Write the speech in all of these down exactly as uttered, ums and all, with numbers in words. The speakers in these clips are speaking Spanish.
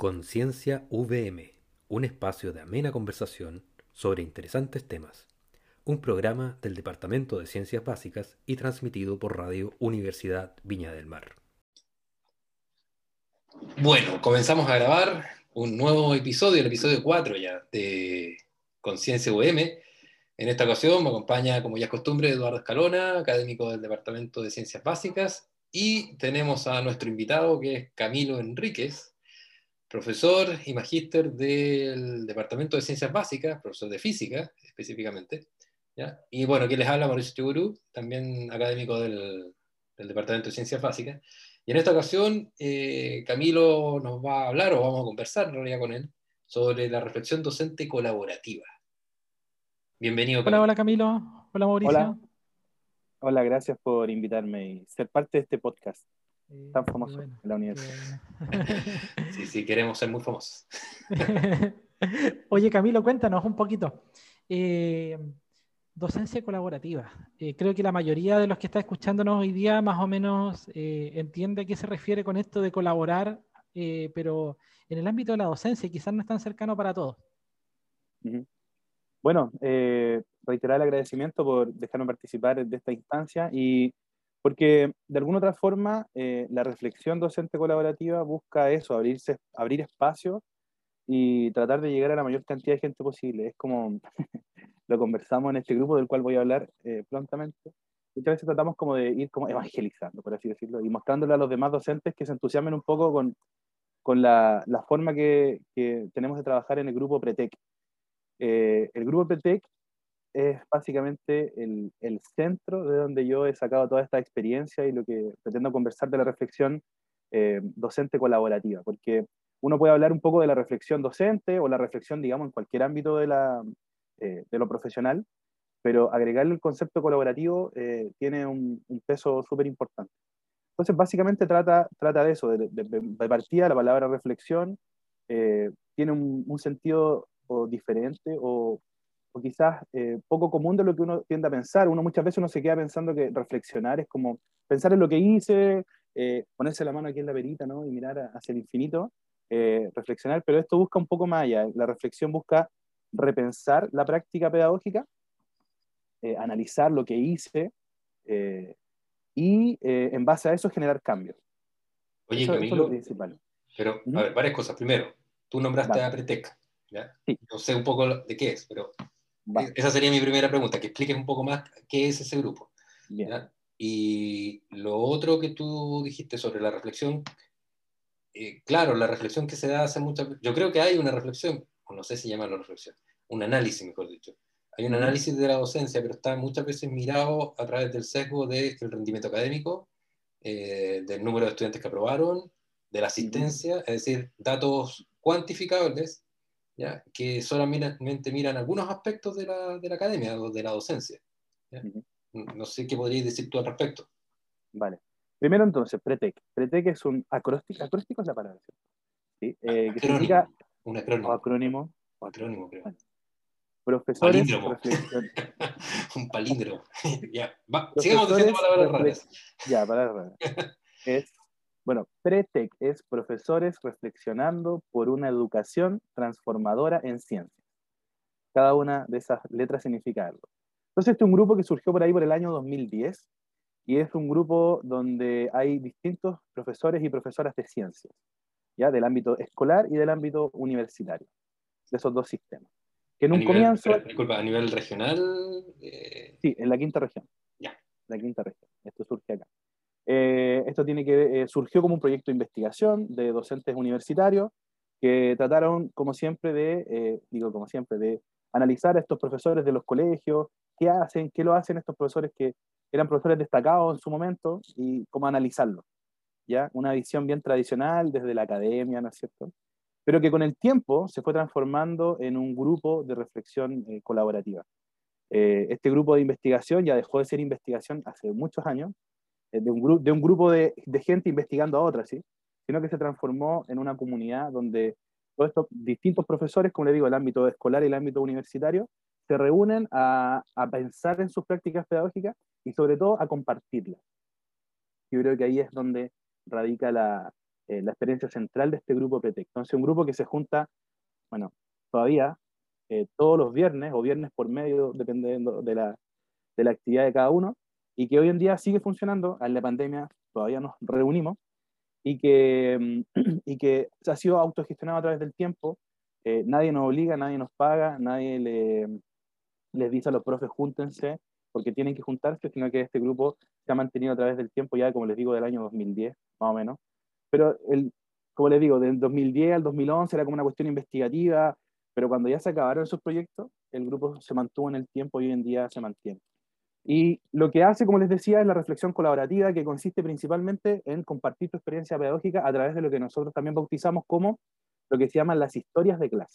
Conciencia V M, un espacio de amena conversación sobre interesantes temas. Un programa del Departamento de Ciencias Básicas y transmitido por Radio Universidad Viña del Mar. Bueno, comenzamos a grabar un nuevo episodio, el episodio cuatro ya, de Conciencia U M. En esta ocasión me acompaña, como ya es costumbre, Eduardo Escalona, académico del Departamento de Ciencias Básicas, y tenemos a nuestro invitado, que es Camilo Enríquez, profesor y magíster del Departamento de Ciencias Básicas, profesor de Física específicamente, ¿ya? Y bueno, aquí les habla Mauricio Chiburu, también académico del, del Departamento de Ciencias Básicas. Y en esta ocasión, eh, Camilo nos va a hablar, o vamos a conversar en realidad con él, sobre la reflexión docente colaborativa. Bienvenido, Hola, Camilo. hola Camilo, hola Hola, Mauricio. hola, gracias por invitarme y ser parte de este podcast Eh, tan qué famoso bueno, en la qué universidad. bueno. Sí, sí, queremos ser muy famosos. Oye Camilo, cuéntanos un poquito. Eh, docencia colaborativa. Eh, creo que la mayoría de los que está escuchándonos hoy día más o menos eh, entiende a qué se refiere con esto de colaborar, eh, pero en el ámbito de la docencia quizás no es tan cercano para todos. Ujú. Bueno, eh, reiterar el agradecimiento por dejarme participar de esta instancia y porque de alguna otra forma eh, la reflexión docente colaborativa busca eso, abrirse, abrir espacio y tratar de llegar a la mayor cantidad de gente posible. Es como lo conversamos en este grupo del cual voy a hablar eh, prontamente. Muchas veces tratamos como de ir como evangelizando, por así decirlo, y mostrándole a los demás docentes que se entusiasmen un poco con, con la, la forma que, que tenemos de trabajar en el grupo Pretec. Eh, el grupo Pretec es básicamente el, el centro de donde yo he sacado toda esta experiencia y lo que pretendo conversar de la reflexión eh, docente colaborativa, porque uno puede hablar un poco de la reflexión docente o la reflexión, digamos, en cualquier ámbito de, la, eh, de lo profesional, pero agregarle el concepto colaborativo eh, tiene un, un peso súper importante. Entonces, básicamente trata, trata de eso, de, de, de partida la palabra reflexión eh, tiene un, un sentido o diferente o, o quizás eh, poco común de lo que uno tiende a pensar. Uno muchas veces uno se queda pensando que reflexionar es como pensar en lo que hice, eh, ponerse la mano aquí en la verita, ¿no? Y mirar hacia el infinito, eh, reflexionar, pero esto busca un poco más allá. La reflexión busca repensar la práctica pedagógica, eh, analizar lo que hice, eh, y eh, en base a eso generar cambios. Oye, Eso, eso es lo Camilo, principal. pero, a ¿Mm? ver, varias cosas. Primero, tú nombraste Dale. a Pretec, ¿ya? Sí, Yo sé un poco de qué es, pero va, esa sería mi primera pregunta, que expliques un poco más qué es ese grupo, bien. ¿ya? Y lo otro que tú dijiste sobre la reflexión, eh, claro, la reflexión que se da hace muchas veces, yo creo que hay una reflexión, o no sé si llamarlo reflexión, un análisis, mejor dicho. Hay un Ujú, análisis de la docencia, pero está muchas veces mirado a través del sesgo del rendimiento académico, eh, del número de estudiantes que aprobaron, de la ujú, asistencia, es decir, datos cuantificables, ¿ya? Que solamente miran algunos aspectos de la, de la academia o de la docencia, ¿ya? ujú. No sé qué podrías decir tú al respecto. Vale. Primero entonces, Pretec. Pretec es un acróstico, acróstico es la palabra, ¿cierto? ¿Sí? Eh, que Acrónimo, significa, un o acrónimo, acrónimo, o acrónimo acrónimo, creo. bueno, profesores, Palíndromo. reflexión, Un palíndromo. Ya, va, sigamos diciendo profesores, palabras reflex, raras. ya, palabra, es, bueno, Pretec es profesores reflexionando por una educación transformadora en ciencia. Cada una de esas letras significa algo. Entonces, este es un grupo que surgió por ahí por el año dos mil diez y es un grupo donde hay distintos profesores y profesoras de ciencias, ¿ya? Del ámbito escolar y del ámbito universitario, de esos dos sistemas. Que en A un nivel, comienzo, disculpa, a nivel regional, eh, sí, en la quinta región, ya. la quinta región, esto surge acá. Eh, esto tiene que, eh, surgió como un proyecto de investigación de docentes universitarios que trataron, como siempre, de, eh, digo, como siempre, de analizar a estos profesores de los colegios, qué hacen, qué lo hacen estos profesores que eran profesores destacados en su momento y cómo analizarlo, ¿ya? Una visión bien tradicional desde la academia, ¿no es cierto? Pero que con el tiempo se fue transformando en un grupo de reflexión eh, colaborativa. Eh, este grupo de investigación ya dejó de ser investigación hace muchos años, eh, de un, gru de un grupo de, de gente investigando a otra, ¿sí? Sino que se transformó en una comunidad donde todos estos distintos profesores, como le digo, el ámbito escolar y el ámbito universitario, se reúnen a, a pensar en sus prácticas pedagógicas y sobre todo a compartirlas. Yo creo que ahí es donde radica la, eh, la experiencia central de este grupo P T E C. Entonces, un grupo que se junta, bueno, todavía eh, todos los viernes, o viernes por medio, dependiendo de la, de la actividad de cada uno, y que hoy en día sigue funcionando. En la pandemia todavía nos reunimos, y que, y que ha sido autogestionado a través del tiempo. Eh, nadie nos obliga, nadie nos paga, nadie le, les dice a los profes júntense porque tienen que juntarse, sino que este grupo se ha mantenido a través del tiempo ya, como les digo, del año dos mil diez, más o menos. Pero, el, como les digo, del dos mil diez al dos mil once era como una cuestión investigativa, pero cuando ya se acabaron esos proyectos, el grupo se mantuvo en el tiempo y hoy en día se mantiene. Y lo que hace, como les decía, es la reflexión colaborativa, que consiste principalmente en compartir tu experiencia pedagógica a través de lo que nosotros también bautizamos como lo que se llaman las historias de clase,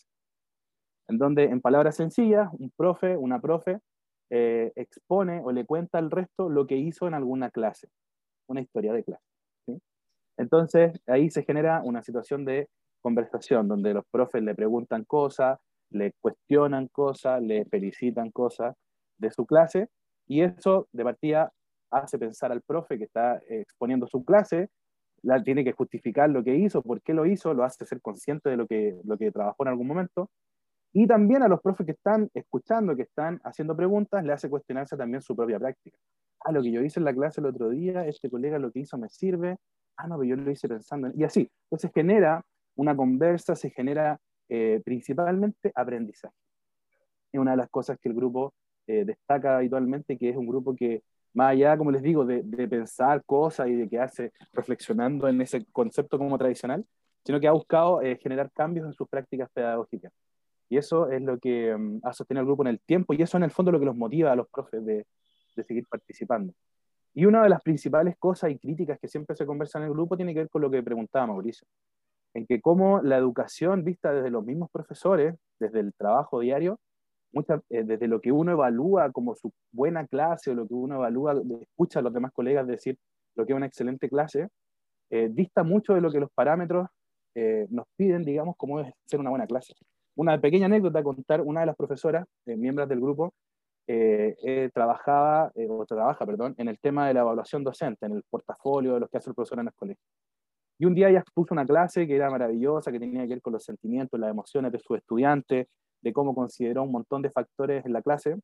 en donde, en palabras sencillas, un profe, una profe, eh, expone o le cuenta al resto lo que hizo en alguna clase, una historia de clase, ¿sí? Entonces, ahí se genera una situación de conversación, donde los profes le preguntan cosas, le cuestionan cosas, le felicitan cosas de su clase, y eso de partida hace pensar al profe que está exponiendo su clase, la, tiene que justificar lo que hizo, por qué lo hizo, lo hace ser consciente de lo que, lo que trabajó en algún momento, y también a los profes que están escuchando, que están haciendo preguntas, le hace cuestionarse también su propia práctica. Ah, lo que yo hice en la clase el otro día, este colega lo que hizo me sirve, ah, no, pero yo lo hice pensando en... Y así, entonces genera una conversa, se genera eh, principalmente aprendizaje. Es una de las cosas que el grupo eh, destaca habitualmente, que es un grupo que, más allá, como les digo, de, de pensar cosas y de quedarse reflexionando en ese concepto como tradicional, sino que ha buscado eh, generar cambios en sus prácticas pedagógicas. Y eso es lo que um, ha sostenido el grupo en el tiempo, y eso en el fondo es lo que los motiva a los profes de, de seguir participando. Y una de las principales cosas y críticas que siempre se conversa en el grupo tiene que ver con lo que preguntaba Mauricio, en que cómo la educación vista desde los mismos profesores, desde el trabajo diario, muchas, eh, desde lo que uno evalúa como su buena clase, o lo que uno evalúa, escucha a los demás colegas decir lo que es una excelente clase, eh, dista mucho de lo que los parámetros eh, nos piden, digamos, cómo es ser una buena clase. Una pequeña anécdota, contar, una de las profesoras, eh, miembros del grupo, eh, eh, trabajaba, eh, o trabaja, perdón, en el tema de la evaluación docente, en el portafolio de los que hace el profesor en el colegio. Y un día ella puso una clase que era maravillosa, que tenía que ver con los sentimientos, las emociones de sus estudiantes, de cómo consideró un montón de factores en la clase.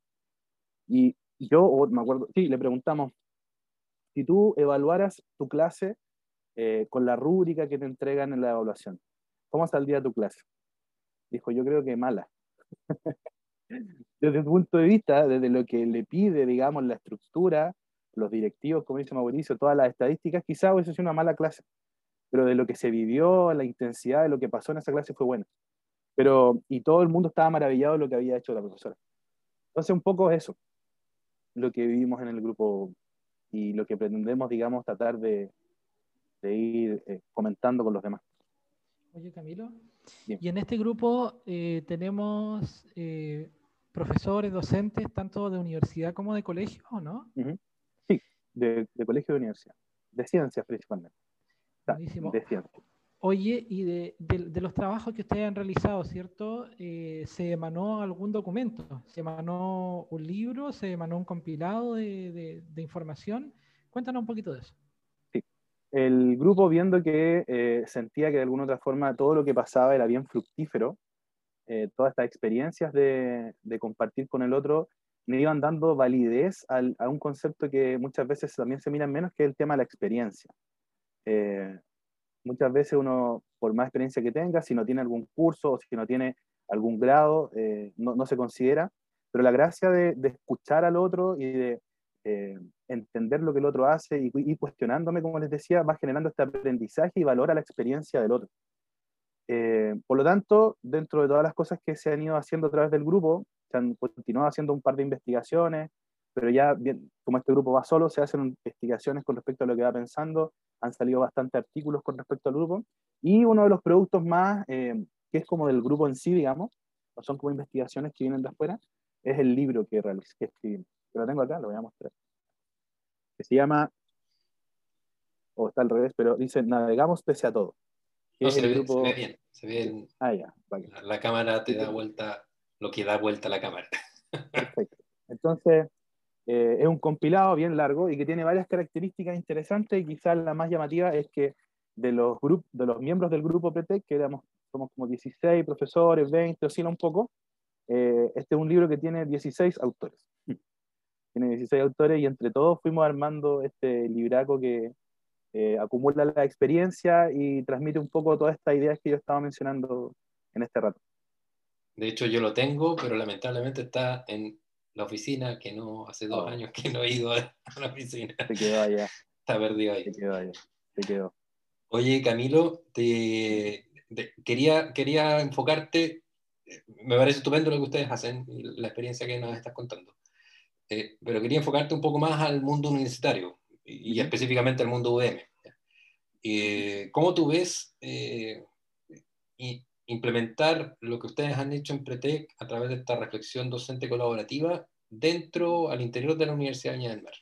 Y yo, o me acuerdo, sí, le preguntamos, si tú evaluaras tu clase eh, con la rúbrica que te entregan en la evaluación, ¿cómo saldría tu clase? Dijo, yo creo que mala. Desde el punto de vista, desde lo que le pide, digamos, la estructura, los directivos, como dice Mauricio, todas las estadísticas, quizás hubiese sido una mala clase, pero de lo que se vivió, la intensidad de lo que pasó en esa clase fue buena. Pero, y todo el mundo estaba maravillado de lo que había hecho la profesora. Entonces, un poco eso, lo que vivimos en el grupo y lo que pretendemos, digamos, tratar de, de ir eh, comentando con los demás. Oye, Camilo, Bien. y en este grupo eh, tenemos eh, profesores, docentes, tanto de universidad como de colegio, ¿no? Uh-huh. Sí, de, de colegio y de universidad, de ciencias principalmente. Buenísimo. De ciencias. Oye, y de, de, de los trabajos que ustedes han realizado, ¿cierto? Eh, ¿Se emanó algún documento? ¿Se emanó un libro? ¿Se emanó un compilado de, de, de información? Cuéntanos un poquito de eso. Sí. El grupo, viendo que eh, sentía que de alguna otra forma todo lo que pasaba era bien fructífero, eh, todas estas experiencias de, de compartir con el otro, me iban dando validez al, a un concepto que muchas veces también se mira menos, que es el tema de la experiencia. Eh, muchas veces uno, por más experiencia que tenga, si no tiene algún curso o si no tiene algún grado, eh, no, no se considera, pero la gracia de, de escuchar al otro y de eh, entender lo que el otro hace y, y cuestionándome, como les decía, va generando este aprendizaje y valora la experiencia del otro. Eh, por lo tanto, dentro de todas las cosas que se han ido haciendo a través del grupo, se han continuado haciendo un par de investigaciones, pero ya, bien, como este grupo va solo, se hacen investigaciones con respecto a lo que va pensando, han salido bastantes artículos con respecto al grupo, y uno de los productos más, eh, que es como del grupo en sí, digamos, no son como investigaciones que vienen de afuera, es el libro que realicé, que escribimos. Lo tengo acá, lo voy a mostrar. Que se llama, o está al revés, pero dice Navegamos pese a todo. No, es se el ve, grupo... se ve bien, se ve el... Ah, ya, vale. la, la cámara te da vuelta lo que da vuelta la cámara. Perfecto. Entonces, eh, es un compilado bien largo y que tiene varias características interesantes, y quizás la más llamativa es que de los, grup, de los miembros del grupo Pretec, que éramos, somos como dieciséis profesores, veinte, oscila un poco, eh, este es un libro que tiene dieciséis autores. Tiene dieciséis autores y entre todos fuimos armando este libraco que eh, acumula la experiencia y transmite un poco todas estas ideas que yo estaba mencionando en este rato. De hecho, yo lo tengo, pero lamentablemente está en la oficina, que no, hace dos Oh. años que no he ido a la oficina. Se quedó allá. Está perdido ahí. Se quedó allá. Se quedó. Oye, Camilo, te, te- quería, quería enfocarte, me parece estupendo lo que ustedes hacen y la experiencia que nos estás contando, eh, pero quería enfocarte un poco más al mundo universitario y, y Uh-huh. específicamente al mundo U D M. Eh, ¿Cómo tú ves eh, y implementar lo que ustedes han hecho en Pretec a través de esta reflexión docente colaborativa dentro, al interior de la Universidad de Viña del Mar?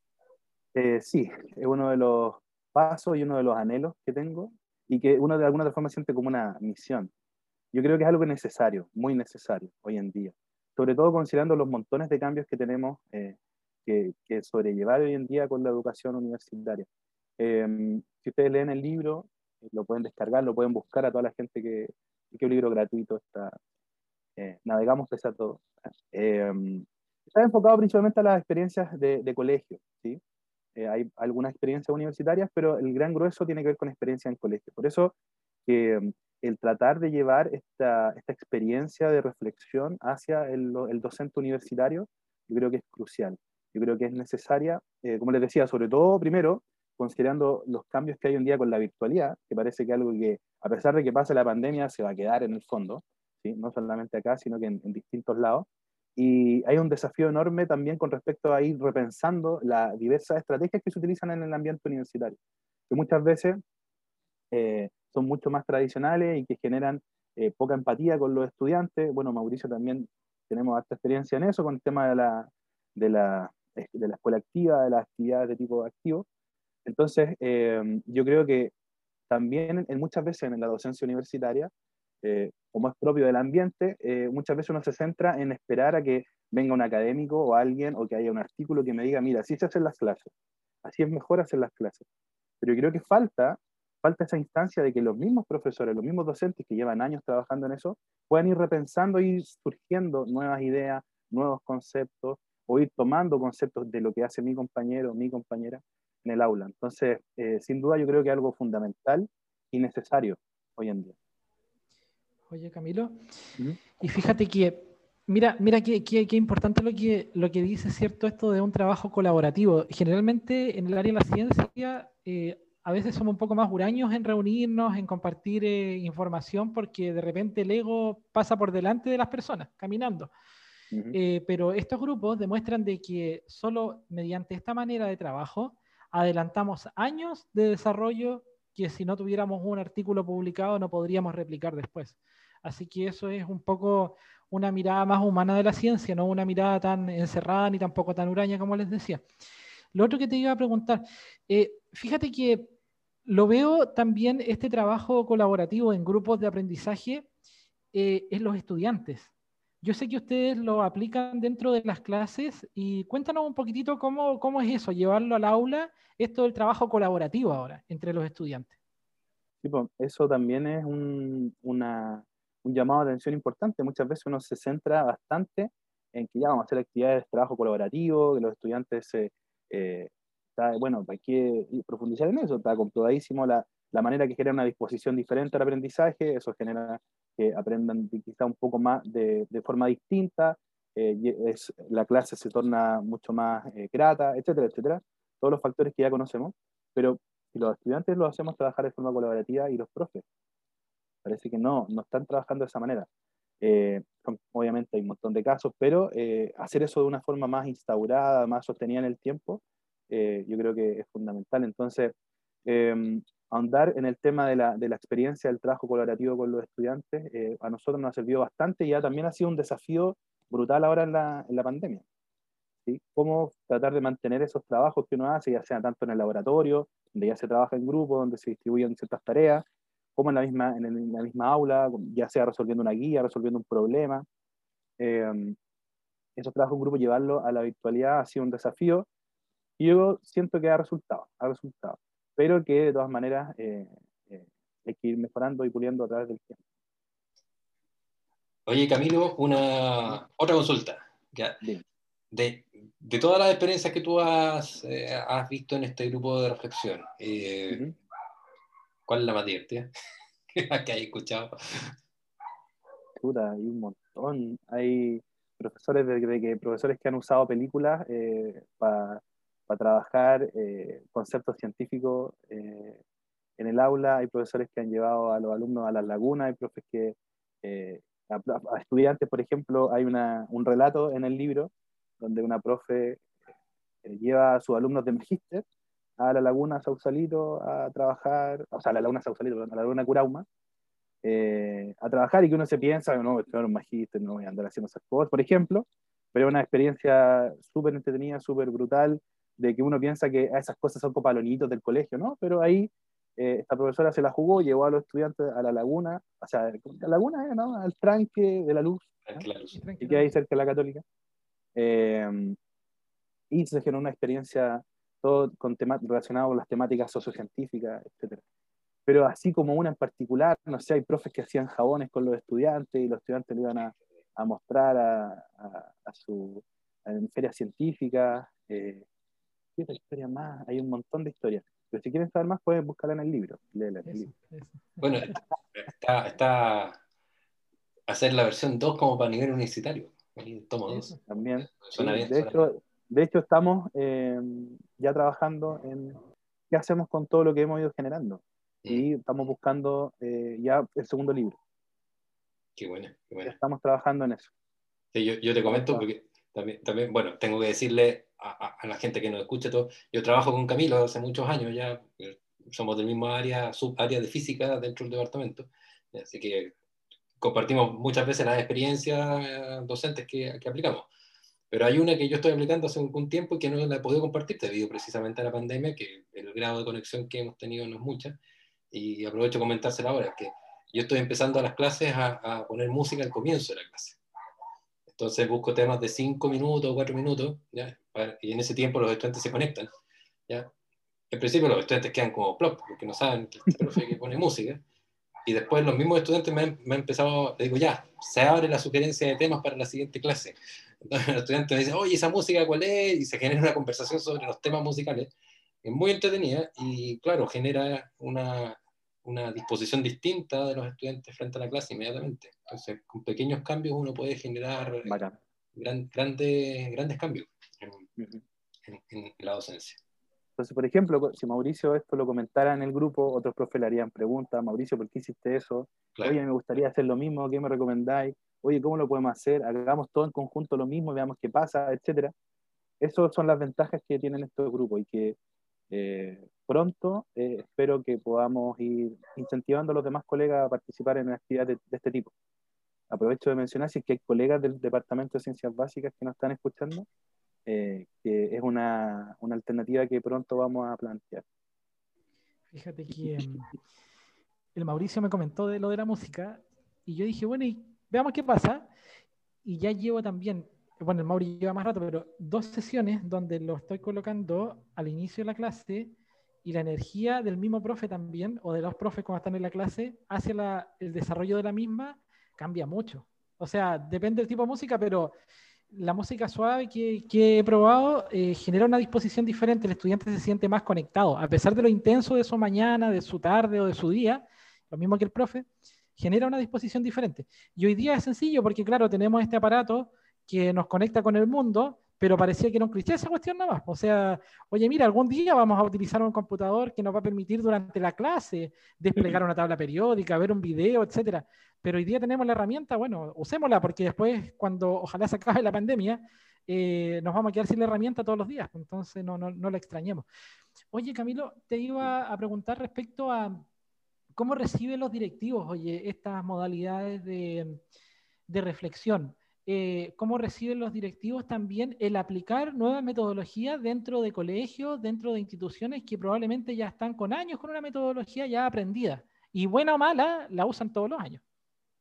Eh, sí, es uno de los pasos y uno de los anhelos que tengo y que uno de alguna otra forma siente como una misión. Yo creo que es algo necesario, muy necesario hoy en día, sobre todo considerando los montones de cambios que tenemos eh, que, que sobrellevar hoy en día con la educación universitaria. Eh, si ustedes leen el libro, eh, lo pueden descargar, lo pueden buscar a toda la gente que, que un libro gratuito está, eh, Navegamos pese a todo. Eh, está enfocado principalmente a las experiencias de, de colegio, ¿sí? Eh, hay algunas experiencias universitarias, pero el gran grueso tiene que ver con experiencia en colegio. Por eso, eh, el tratar de llevar esta, esta experiencia de reflexión hacia el, el docente universitario, yo creo que es crucial. Yo creo que es necesaria, eh, como les decía, sobre todo, primero, considerando los cambios que hay hoy en día con la virtualidad, que parece que algo que, a pesar de que pase la pandemia, se va a quedar en el fondo, ¿sí? No solamente acá, sino que en, en distintos lados. Y hay un desafío enorme también con respecto a ir repensando las diversas estrategias que se utilizan en el ambiente universitario, que muchas veces eh, son mucho más tradicionales y que generan eh, poca empatía con los estudiantes. Bueno, Mauricio también tenemos harta experiencia en eso, con el tema de la, de la, de la escuela activa, de las actividades de tipo activo. Entonces, eh, yo creo que también en muchas veces en la docencia universitaria, eh, como es propio del ambiente, eh, muchas veces uno se centra en esperar a que venga un académico o alguien o que haya un artículo que me diga, mira, así se hacen las clases, así es mejor hacer las clases. Pero yo creo que falta, falta esa instancia de que los mismos profesores, los mismos docentes que llevan años trabajando en eso, puedan ir repensando, ir surgiendo nuevas ideas, nuevos conceptos, o ir tomando conceptos de lo que hace mi compañero o mi compañera en el aula. Entonces, eh, sin duda yo creo que es algo fundamental y necesario hoy en día. Oye, Camilo, Uh-huh. y fíjate que, mira, mira qué, qué, qué importante lo que, lo que dice, ¿cierto? Esto de un trabajo colaborativo. Generalmente en el área de la ciencia, eh, a veces somos un poco más huraños en reunirnos, en compartir eh, información, porque de repente el ego pasa por delante de las personas, caminando. Uh-huh. Eh, pero estos grupos demuestran de que solo mediante esta manera de trabajo adelantamos años de desarrollo que si no tuviéramos un artículo publicado no podríamos replicar después. Así que eso es un poco una mirada más humana de la ciencia, no una mirada tan encerrada ni tampoco tan huraña como les decía. Lo otro que te iba a preguntar, eh, fíjate que lo veo también este trabajo colaborativo en grupos de aprendizaje eh, en los estudiantes. Yo sé que ustedes lo aplican dentro de las clases y cuéntanos un poquitito cómo, cómo es eso, llevarlo al aula, esto del trabajo colaborativo ahora entre los estudiantes. Sí, pues, eso también es un, una, un llamado de atención importante. Muchas veces uno se centra bastante en que ya vamos a hacer actividades de trabajo colaborativo, que los estudiantes se... Eh, está, bueno, hay que profundizar en eso, está comprobadísimo la, la manera que genera una disposición diferente al aprendizaje, eso genera que aprendan quizá un poco más de, de forma distinta, eh, es, la clase se torna mucho más eh, grata, etcétera, etcétera, todos los factores que ya conocemos, pero si los estudiantes lo hacemos trabajar de forma colaborativa y los profes, parece que no, no están trabajando de esa manera. Eh, son, obviamente hay un montón de casos, pero eh, hacer eso de una forma más instaurada, más sostenida en el tiempo, eh, yo creo que es fundamental. Entonces, eh, ahondar en el tema de la, de la experiencia del trabajo colaborativo con los estudiantes, eh, a nosotros nos ha servido bastante y ya también ha sido un desafío brutal ahora en la, en la pandemia. ¿Sí? Cómo tratar de mantener esos trabajos que uno hace, ya sea tanto en el laboratorio, donde ya se trabaja en grupo, donde se distribuyen ciertas tareas, como en la misma, en la misma aula, ya sea resolviendo una guía, resolviendo un problema. Eh, esos trabajos en grupo, llevarlo a la virtualidad ha sido un desafío y yo siento que ha resultado, ha resultado. pero que de todas maneras eh, eh, hay que ir mejorando y puliendo a través del tiempo. Oye, Camilo, una otra consulta. ¿Ya? Bien. De, de todas las experiencias que tú has, eh, has visto en este grupo de reflexión, eh, Uh-huh. ¿cuál es la más divertida que hayas escuchado? Puta, hay un montón. Hay profesores de, de que, profesores que han usado películas eh, para pa trabajar eh, conceptos científicos eh, en el aula. Hay profesores que han llevado a los alumnos a las lagunas, hay profes que eh, a, a estudiantes, por ejemplo, hay una, un relato en el libro donde una profe eh, lleva a sus alumnos de magíster a la laguna Sausalito a trabajar, o sea, a la laguna Sausalito, perdón, a la laguna Curauma, eh, a trabajar, y que uno se piensa, no, estoy en un magíster, no voy a andar haciendo esas cosas, por ejemplo, pero es una experiencia súper entretenida, súper brutal, de que uno piensa que esas cosas son copalonitos del colegio, ¿no? Pero ahí eh, esta profesora se la jugó, llevó a los estudiantes a la laguna, o sea, la laguna, ¿no? Al tranque de la luz, ¿no? Claro. Y que ahí cerca de la Católica. Eh, y se generó una experiencia todo con temas relacionados con las temáticas sociocientíficas, etcétera. Pero así como una en particular, no sé, hay profes que hacían jabones con los estudiantes y los estudiantes le iban a, a mostrar a, a, a su a, en ferias científicas. Eh, ¿Qué otra historia más? Hay un montón de historias. Pero si quieren saber más, pueden buscarla en el libro. Léela en el libro. Eso, eso. Bueno, está, está hacer la versión dos como para nivel universitario. Ahí tomo dos. Eso. También. Sí, Suena bien. de, Suena bien. hecho, de hecho, estamos eh, ya trabajando en qué hacemos con todo lo que hemos ido generando. Y estamos buscando eh, ya el segundo libro. Qué buena, qué buena. Ya estamos trabajando en eso. Sí, yo, yo te comento porque también, también, bueno, tengo que decirle a, a, a la gente que nos escucha todo, yo trabajo con Camilo hace muchos años ya, somos del mismo área, subárea de física dentro del departamento, así que compartimos muchas veces las experiencias docentes que, que aplicamos. Pero hay una que yo estoy aplicando hace un tiempo y que no la he podido compartir debido precisamente a la pandemia, que el grado de conexión que hemos tenido no es mucha, y aprovecho de comentársela ahora, que yo estoy empezando a las clases a, a poner música al comienzo de la clase. Entonces busco temas de cinco minutos o cuatro minutos, ¿ya? Y en ese tiempo los estudiantes se conectan, ¿ya? En principio los estudiantes quedan como plop, porque no saben que el profe que pone música, y después los mismos estudiantes me han, me han empezado, le digo, ya, se abre la sugerencia de temas para la siguiente clase. Entonces los estudiantes me dicen, oye, ¿esa música cuál es? Y se genera una conversación sobre los temas musicales. Es muy entretenida y, claro, genera una, una disposición distinta de los estudiantes frente a la clase inmediatamente. Entonces, con pequeños cambios uno puede generar gran, grandes, grandes cambios en, uh-huh. en, en la docencia. Entonces, por ejemplo, si Mauricio esto lo comentara en el grupo, otros profes le harían preguntas, Mauricio, ¿por qué hiciste eso? Claro. Oye, me gustaría hacer lo mismo, ¿qué me recomendáis? Oye, ¿cómo lo podemos hacer? Hagamos todo en conjunto lo mismo, veamos qué pasa, etcétera. Esas son las ventajas que tienen estos grupos y que eh, pronto eh, espero que podamos ir incentivando a los demás colegas a participar en actividades de, de este tipo. Aprovecho de mencionar si es que hay colegas del Departamento de Ciencias Básicas que nos están escuchando, Eh, que es una, una alternativa que pronto vamos a plantear. Fíjate que um, el Mauricio me comentó de lo de la música y yo dije, bueno, y veamos qué pasa. Y ya llevo también, bueno, el Mauricio lleva más rato, pero dos sesiones donde lo estoy colocando al inicio de la clase y la energía del mismo profe también, o de los profes cuando están en la clase, hacia la, el desarrollo de la misma, cambia mucho. O sea, depende del tipo de música, pero la música suave que, que he probado eh, genera una disposición diferente, el estudiante se siente más conectado, a pesar de lo intenso de su mañana, de su tarde o de su día, lo mismo que el profe, genera una disposición diferente. Y hoy día es sencillo porque, claro, tenemos este aparato que nos conecta con el mundo, pero parecía que era un cliché esa cuestión nada más. O sea, oye, mira, algún día vamos a utilizar un computador que nos va a permitir durante la clase desplegar una tabla periódica, ver un video, etcétera. Pero hoy día tenemos la herramienta, bueno, usémosla porque después, cuando ojalá se acabe la pandemia, eh, nos vamos a quedar sin la herramienta todos los días. Entonces, no, no, no la extrañemos. Oye, Camilo, te iba a preguntar respecto a cómo reciben los directivos, oye, estas modalidades de, de reflexión. Eh, ¿Cómo reciben los directivos también el aplicar nuevas metodologías dentro de colegios, dentro de instituciones que probablemente ya están con años con una metodología ya aprendida? Y buena o mala, la usan todos los años.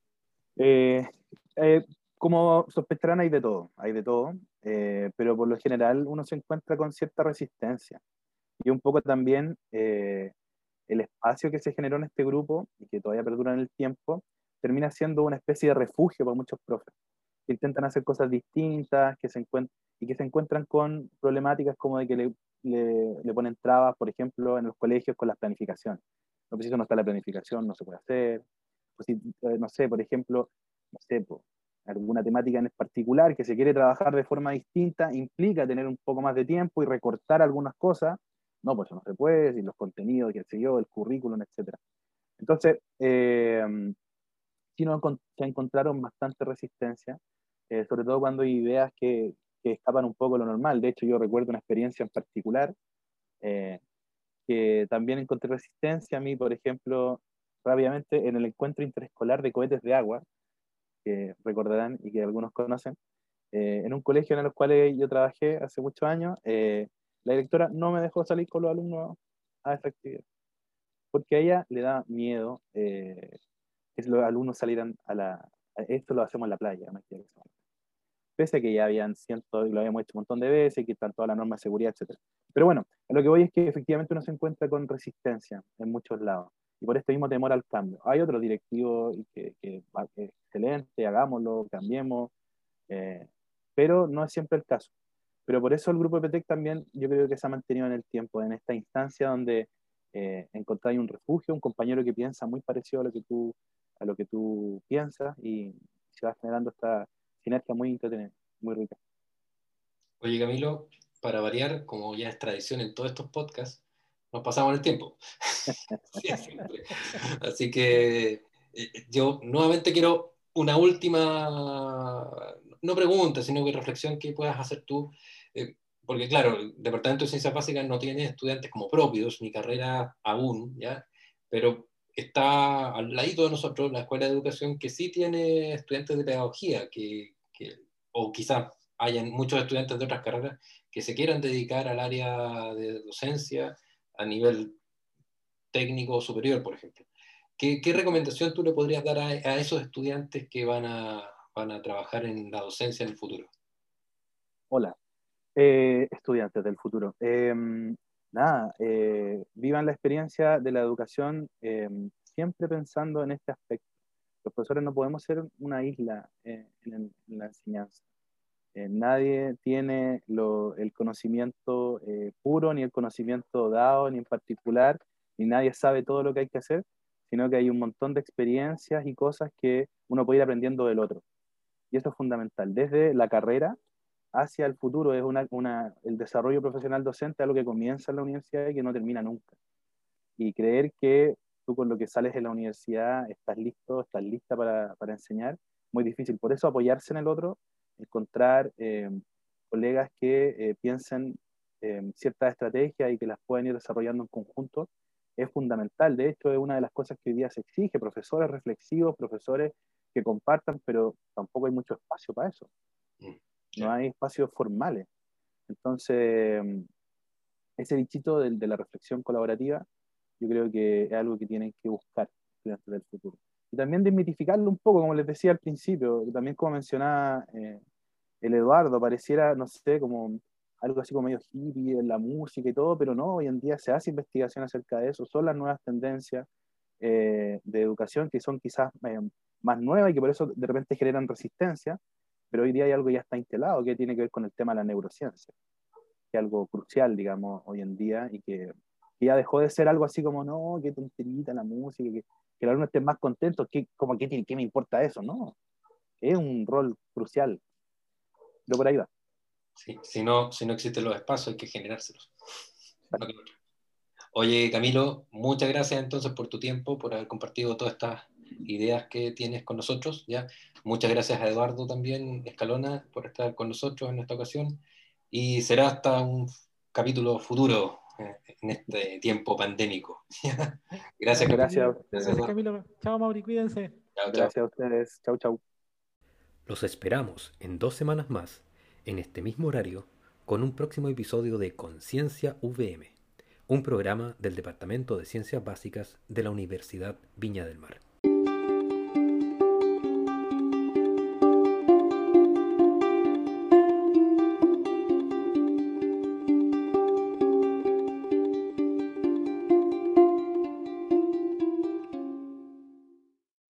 Eh, eh, como sospecharán, hay de todo, hay de todo, eh, pero por lo general uno se encuentra con cierta resistencia. Y un poco también eh, el espacio que se generó en este grupo y que todavía perdura en el tiempo, termina siendo una especie de refugio para muchos profes que intentan hacer cosas distintas que se encuent- y que se encuentran con problemáticas como de que le, le, le ponen trabas, por ejemplo, en los colegios con las planificaciones. No, pues si eso no está la planificación, no se puede hacer. Pues si, eh, no sé, por ejemplo, no sé, po, alguna temática en particular que se quiere trabajar de forma distinta implica tener un poco más de tiempo y recortar algunas cosas. No, pues eso no se puede, si los contenidos, qué sé yo, el currículum, etcétera. Entonces, eh, sí nos encon- se encontraron bastante resistencia, eh, sobre todo cuando hay ideas que, que escapan un poco de lo normal. De hecho, yo recuerdo una experiencia en particular eh, que también encontré resistencia a mí, por ejemplo, rápidamente en el encuentro interescolar de cohetes de agua, que recordarán y que algunos conocen, eh, en un colegio en el cual yo trabajé hace muchos años, eh, la directora no me dejó salir con los alumnos a esa actividad, porque a ella le da miedo eh, que los alumnos salieran a la... a- esto lo hacemos en la playa, no quiero que se- pese a que ya habían cientos, y lo habíamos hecho un montón de veces, y que están todas las normas de seguridad, etcétera. Pero bueno, a lo que voy es que efectivamente uno se encuentra con resistencia en muchos lados, y por este mismo temor al cambio. Hay otros directivos y que, que, va- que excelente, hagámoslo, cambiemos, eh, pero no es siempre el caso. Pero por eso el grupo de P T E C también yo creo que se ha mantenido en el tiempo, en esta instancia donde eh, encontráis un refugio, un compañero que piensa muy parecido a lo que tú, a lo que tú piensas y se va generando esta sinergia muy entretenida, muy rica. Oye, Camilo, para variar, como ya es tradición en todos estos podcasts, nos pasamos el tiempo. Sí, siempre. Así que eh, yo nuevamente quiero una última, no pregunta, sino que reflexión que puedas hacer tú. Eh, porque claro, el Departamento de Ciencias Básicas no tiene estudiantes como propios, ni carrera aún, ¿ya? Pero está al ladito de nosotros la Escuela de Educación que sí tiene estudiantes de pedagogía, que, que, o quizás hayan muchos estudiantes de otras carreras que se quieran dedicar al área de docencia a nivel técnico superior, por ejemplo. ¿Qué, qué recomendación tú le podrías dar a, a esos estudiantes que van a, van a trabajar en la docencia en el futuro? Hola, eh, estudiantes del futuro. Eh, nada, eh, vivan la experiencia de la educación eh, siempre pensando en este aspecto. Los profesores no podemos ser una isla eh, en, el- en la enseñanza. Eh, nadie tiene lo- el conocimiento eh, puro, ni el conocimiento dado, ni en particular, ni nadie sabe todo lo que hay que hacer, sino que hay un montón de experiencias y cosas que uno puede ir aprendiendo del otro. Y eso es fundamental. Desde la carrera hacia el futuro es una, una, el desarrollo profesional docente, algo que comienza en la universidad y que no termina nunca. Y creer que tú con lo que sales de la universidad estás listo, estás lista para, para enseñar, muy difícil. Por eso apoyarse en el otro, encontrar eh, colegas que eh, piensen eh, ciertas estrategias y que las puedan ir desarrollando en conjunto, es fundamental. De hecho, es una de las cosas que hoy día se exige, profesores reflexivos, profesores que compartan, pero tampoco hay mucho espacio para eso. Mm, No ya. hay espacios formales. Entonces, ese bichito de, de la reflexión colaborativa, yo creo que es algo que tienen que buscar estudiantes del futuro. Y también desmitificarlo un poco, como les decía al principio, también como mencionaba eh, el Eduardo, pareciera, no sé, como algo así como medio hippie en la música y todo, pero no, hoy en día se hace investigación acerca de eso, son las nuevas tendencias eh, de educación que son quizás eh, más nuevas y que por eso de repente generan resistencia, pero hoy día hay algo que ya está instalado que tiene que ver con el tema de la neurociencia, que es algo crucial, digamos, hoy en día y que, que ya dejó de ser algo así como, no, qué tonterita la música, que, que los alumnos estén más contentos, que, como, ¿qué, qué me importa eso? No, es un rol crucial, pero por ahí va. Sí, si, no, si no existen los espacios, hay que generárselos. No que otro. Oye, Camilo, muchas gracias entonces por tu tiempo, por haber compartido todas estas ideas que tienes con nosotros, ¿ya? Muchas gracias a Eduardo también, Escalona, por estar con nosotros en esta ocasión. Y será hasta un capítulo futuro eh, en este tiempo pandémico. Gracias, Vale, Camilo. chiquillos. Gracias, Gracias, Gracias, Eduardo. Camilo. Chao, Mauri, cuídense. Chao, chao. gracias a ustedes, chau, chau. Los esperamos en dos semanas más, en este mismo horario, con un próximo episodio de Conciencia V M, un programa del Departamento de Ciencias Básicas de la Universidad Viña del Mar.